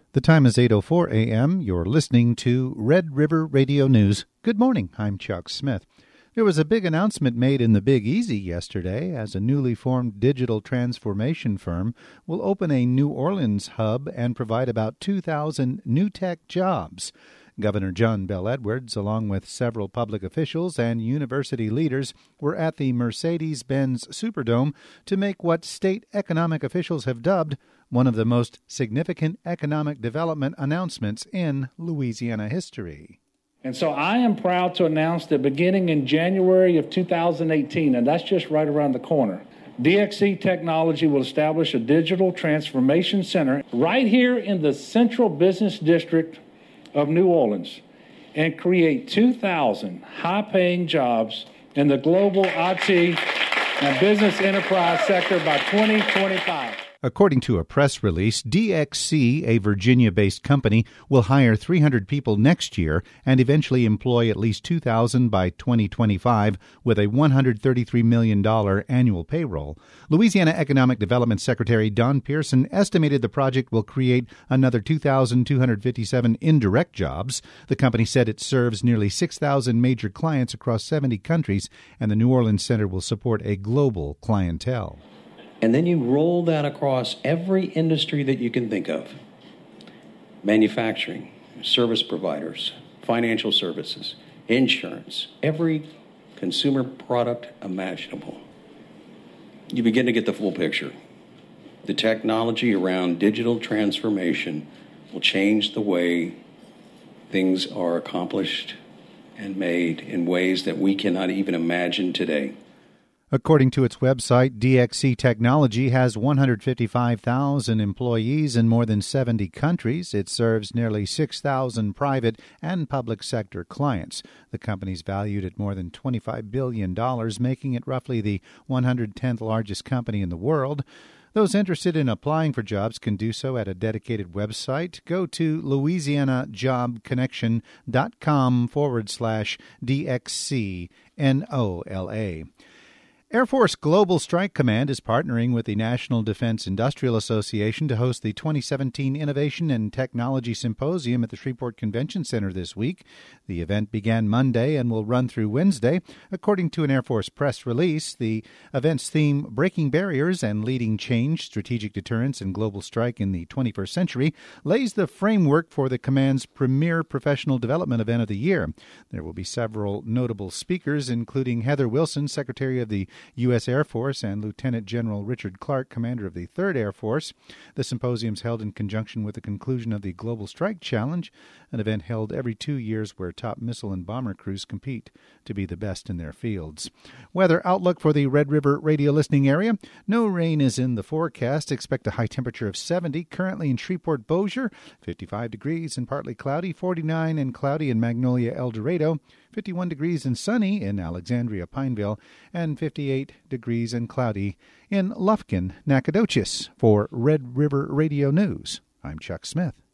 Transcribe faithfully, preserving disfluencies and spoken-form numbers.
The time is eight oh four a.m. You're listening to Red River Radio News. Good morning. I'm Chuck Smith. There was a big announcement made in the Big Easy yesterday as a newly formed digital transformation firm will open a New Orleans hub and provide about two thousand new tech jobs. Governor John Bel Edwards, along with several public officials and university leaders, were at the Mercedes-Benz Superdome to make what state economic officials have dubbed one of the most significant economic development announcements in Louisiana history. And so I am proud to announce that beginning in January of two thousand eighteen, and that's just right around the corner, D X C Technology will establish a digital transformation center right here in the central business district of New Orleans and create two thousand high-paying jobs in the global I T and business enterprise sector by twenty twenty-five. According to a press release, D X C, a Virginia-based company, will hire three hundred people next year and eventually employ at least two thousand by twenty twenty-five with a one hundred thirty-three million dollars annual payroll. Louisiana Economic Development Secretary Don Pearson estimated the project will create another two thousand two hundred fifty-seven indirect jobs. The company said it serves nearly six thousand major clients across seventy countries, and the New Orleans Center will support a global clientele. And then you roll that across every industry that you can think of. Manufacturing, service providers, financial services, insurance, every consumer product imaginable. You begin to get the full picture. The technology around digital transformation will change the way things are accomplished and made in ways that we cannot even imagine today. According to its website, D X C Technology has one hundred fifty-five thousand employees in more than seventy countries. It serves nearly six thousand private and public sector clients. The company is valued at more than twenty-five billion dollars, making it roughly the one hundred tenth largest company in the world. Those interested in applying for jobs can do so at a dedicated website. Go to louisianajobconnection.com forward slash DXC NOLA. Air Force Global Strike Command is partnering with the National Defense Industrial Association to host the twenty seventeen Innovation and Technology Symposium at the Shreveport Convention Center this week. The event began Monday and will run through Wednesday. According to an Air Force press release, the event's theme, Breaking Barriers and Leading Change, Strategic Deterrence and Global Strike in the twenty-first Century, lays the framework for the command's premier professional development event of the year. There will be several notable speakers, including Heather Wilson, Secretary of the U S Air Force, and Lieutenant General Richard Clark, Commander of the third Air Force. The symposium is held in conjunction with the conclusion of the Global Strike Challenge, an event held every two years where top missile and bomber crews compete to be the best in their fields. Weather outlook for the Red River radio listening area. No rain is in the forecast. Expect a high temperature of seventy. Currently in Shreveport Bossier, fifty-five degrees and partly cloudy, forty-nine and cloudy in Magnolia El Dorado, fifty-one degrees and sunny in Alexandria Pineville, and fifty-eight degrees and cloudy in Lufkin, Nacogdoches. For Red River Radio News, I'm Chuck Smith.